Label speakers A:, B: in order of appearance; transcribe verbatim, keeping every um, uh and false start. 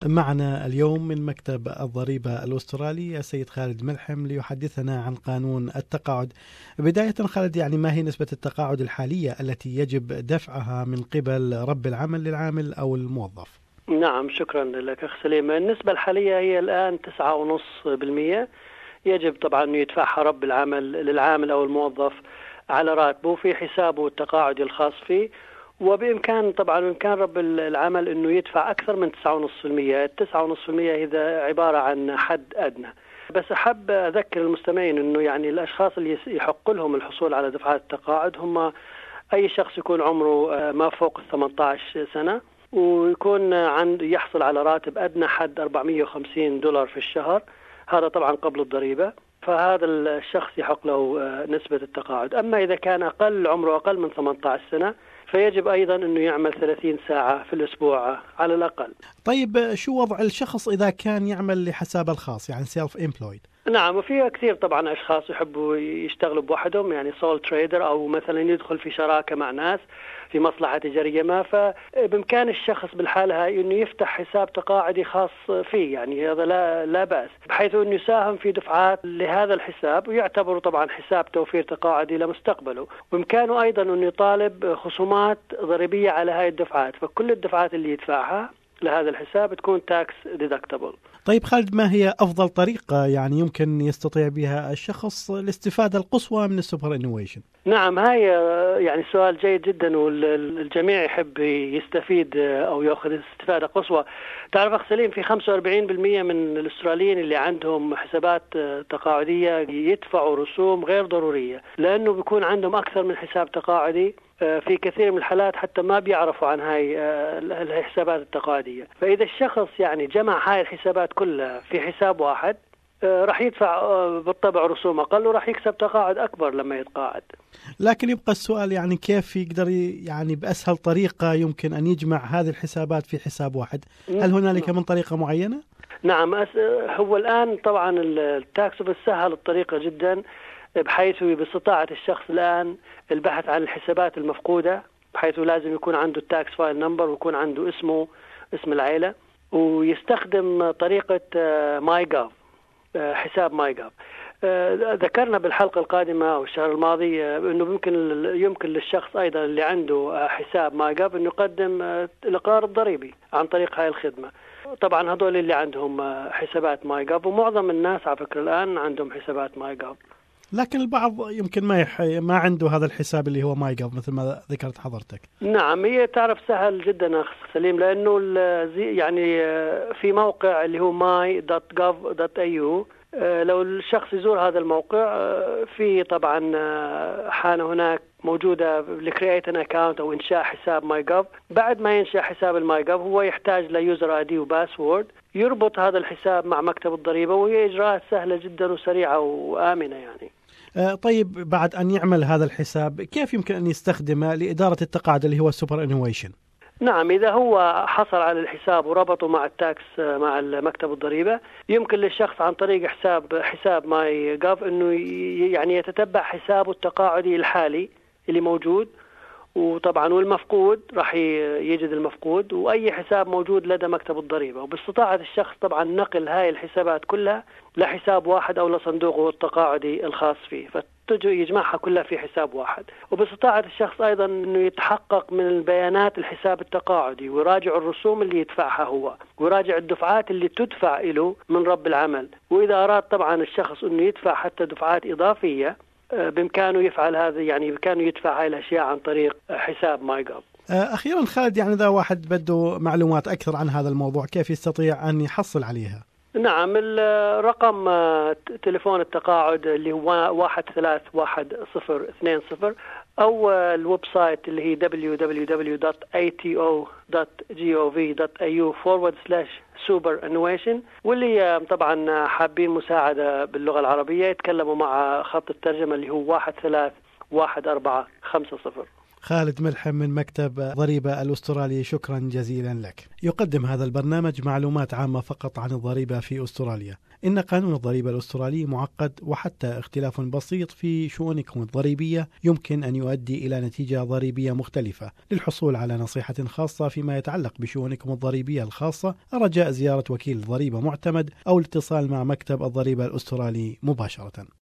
A: معنا اليوم من مكتب الضريبة الأسترالي السيد خالد ملحم ليحدثنا عن قانون التقاعد. بداية خالد، يعني ما هي نسبة التقاعد الحالية التي يجب دفعها من قبل رب العمل للعامل أو الموظف؟
B: نعم، شكرا لك أخ سليم. النسبة الحالية هي الآن تسعة ونص بالمية. يجب طبعا أن يدفعها رب العمل للعامل أو الموظف على راتبه في حسابه التقاعدي الخاص فيه، وبإمكان طبعا بإمكان رب العمل أنه يدفع أكثر من تسعة ونص بالمية. التسعة ونص بالمية هذا عبارة عن حد أدنى. بس أحب أذكر المستمعين أنه يعني الأشخاص اللي يحق لهم الحصول على دفعات التقاعد هم أي شخص يكون عمره ما فوق ثمانية عشر سنة ويكون عند يحصل على راتب أدنى حد أربعمائة وخمسين دولار في الشهر، هذا طبعا قبل الضريبة، فهذا الشخص يحق له نسبة التقاعد. أما إذا كان أقل عمره أقل من ثمانية عشر سنة فيجب أيضا أنه يعمل ثلاثين ساعة في الأسبوع على الأقل.
A: طيب شو وضع الشخص إذا كان يعمل لحسابه الخاص، يعني سيلف امبلويد؟
B: نعم، وفي كثير طبعا أشخاص يحبوا يشتغلوا بوحدهم، يعني سول تريدر، أو مثلا يدخل في شراكة مع ناس في مصلحة تجارية ما، فبإمكان الشخص بالحالة هاي أنه يفتح حساب تقاعدي خاص فيه، يعني هذا لا لا بأس، بحيث أنه يساهم في دفعات لهذا الحساب ويعتبر طبعا حساب توفير تقاعدي لمستقبله. وإمكانه أيضا أنه يطالب خصومات ضريبية على هاي الدفعات، فكل الدفعات اللي يدفعها لهذا الحساب تكون تاكس ديدكتبل.
A: طيب خالد، ما هي أفضل طريقة يعني يمكن يستطيع بها الشخص الاستفادة القصوى من السوبر انويشن؟
B: نعم، هاي يعني سؤال جيد جدا، والجميع يحب يستفيد أو يأخذ استفادة قصوى. تعرف أخ سليم، في خمسة وأربعين بالمئة من الأستراليين اللي عندهم حسابات تقاعدية يدفعوا رسوم غير ضرورية، لأنه بيكون عندهم أكثر من حساب تقاعدي. في كثير من الحالات حتى ما بيعرفوا عن هاي الحسابات التقاعدية. فإذا الشخص يعني جمع هاي الحسابات كلها في حساب واحد راح يدفع بالطبع رسوم أقل وراح يكسب تقاعد أكبر لما يتقاعد.
A: لكن يبقى السؤال، يعني كيف يقدر يعني بأسهل طريقة يمكن أن يجمع هذه الحسابات في حساب واحد؟ هل هنالك من طريقة معينة؟
B: نعم، هو الآن طبعا التاكس بتسهل الطريقة جدا، بحيث باستطاعة الشخص الآن البحث عن الحسابات المفقودة، بحيث لازم يكون عنده التاكس فايل نمبر ويكون عنده اسمه اسم العائلة، ويستخدم طريقة ماي جاف، حساب ماي جاف. ذكرنا بالحلقة القادمة أو الشهر الماضي أنه يمكن يمكن للشخص أيضا اللي عنده حساب ماي جاف أنه يقدم الإقرار الضريبي عن طريق هاي الخدمة. طبعا هذول اللي عندهم حسابات ماي جاف، ومعظم الناس على فكرة الآن عندهم حسابات ماي جاف،
A: لكن البعض يمكن ما يح... ما عنده هذا الحساب اللي هو ماي جوف مثل ما ذكرت حضرتك.
B: نعم، هي تعرف سهل جدا أخ سليم، لأنه يعني في موقع اللي هو ماي دوت جوف دوت إيه يو، لو الشخص يزور هذا الموقع في طبعا حانة هناك موجودة لكرييت ان اكاونت او انشاء حساب ماي جوف. بعد ما ينشأ حساب الماي جوف هو يحتاج ليوزر اي دي وباسورد، يربط هذا الحساب مع مكتب الضريبة، وهي اجراءات سهلة جدا وسريعة وآمنة يعني.
A: طيب بعد أن يعمل هذا الحساب كيف يمكن أن يستخدمه لإدارة التقاعد اللي هو السوبر انويشن؟
B: نعم، إذا هو حصل على الحساب وربطه مع التاكس مع مكتب الضريبة، يمكن للشخص عن طريق حساب حساب ماي جاف إنه يعني يتتبع حسابه التقاعدي الحالي اللي موجود، وطبعا والمفقود راح يجد المفقود، وأي حساب موجود لدى مكتب الضريبة. وباستطاعة الشخص طبعا نقل هاي الحسابات كلها لحساب واحد أو لصندوقه التقاعدي الخاص فيه، فتجي يجمعها كلها في حساب واحد. وباستطاعة الشخص أيضا أنه يتحقق من البيانات الحساب التقاعدي، ويراجع الرسوم اللي يدفعها هو، ويراجع الدفعات اللي تدفع له من رب العمل. وإذا أراد طبعا الشخص أنه يدفع حتى دفعات إضافية بإمكانه يفعل هذا، يعني بإمكانه يدفع هاي الأشياء عن طريق حساب ماي جوف.
A: أخيرا خالد، يعني إذا واحد بده معلومات أكثر عن هذا الموضوع كيف يستطيع أن يحصل عليها؟
B: نعم، الرقم تليفون التقاعد اللي هو واحد ثلاث واحد صفر اثنين صفر، أو الويب سايت اللي هي دبليو دبليو دبليو دوت إيه تي أو دوت جوف دوت إيه يو فورورد سلاش سوبر انويشن. واللي طبعا حابين مساعدة باللغة العربية يتكلموا مع خط الترجمة اللي هو واحد ثلاث واحد أربعة خمسة صفر.
A: خالد ملحم من مكتب الضريبة الأسترالي، شكرا جزيلا لك. يقدم هذا البرنامج معلومات عامة فقط عن الضريبة في أستراليا. إن قانون الضريبة الأسترالي معقد، وحتى اختلاف بسيط في شؤونكم الضريبية يمكن أن يؤدي إلى نتيجة ضريبية مختلفة. للحصول على نصيحة خاصة فيما يتعلق بشؤونكم الضريبية الخاصة، رجاء زيارة وكيل ضريبة معتمد أو الاتصال مع مكتب الضريبة الأسترالي مباشرة.